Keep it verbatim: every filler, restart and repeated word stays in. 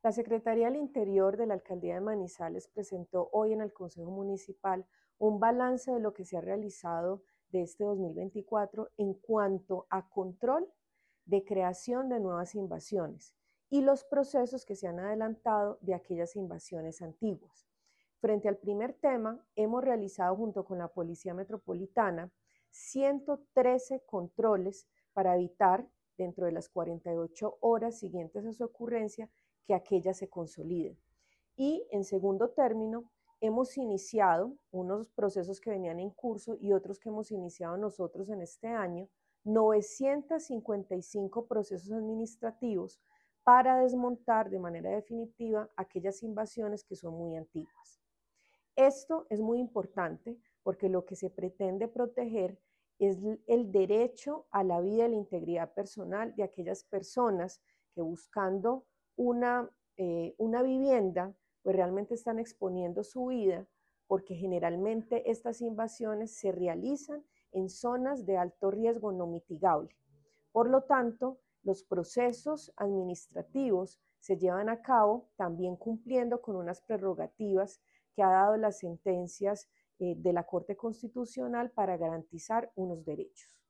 La Secretaría del Interior de la Alcaldía de Manizales presentó hoy en el Consejo Municipal un balance de lo que se ha realizado de este dos mil veinticuatro en cuanto a control de creación de nuevas invasiones y los procesos que se han adelantado de aquellas invasiones antiguas. Frente al primer tema, hemos realizado junto con la Policía Metropolitana ciento trece controles para evitar, dentro de las cuarenta y ocho horas siguientes a su ocurrencia, que aquellas se consoliden. Y en segundo término, hemos iniciado unos procesos que venían en curso y otros que hemos iniciado nosotros en este año, novecientos cincuenta y cinco procesos administrativos para desmontar de manera definitiva aquellas invasiones que son muy antiguas. Esto es muy importante porque lo que se pretende proteger es el derecho a la vida y la integridad personal de aquellas personas que buscando una, eh, una vivienda, pues realmente están exponiendo su vida, porque generalmente estas invasiones se realizan en zonas de alto riesgo no mitigable. Por lo tanto, los procesos administrativos se llevan a cabo también cumpliendo con unas prerrogativas que ha dado las sentencias eh, de la Corte Constitucional para garantizar unos derechos.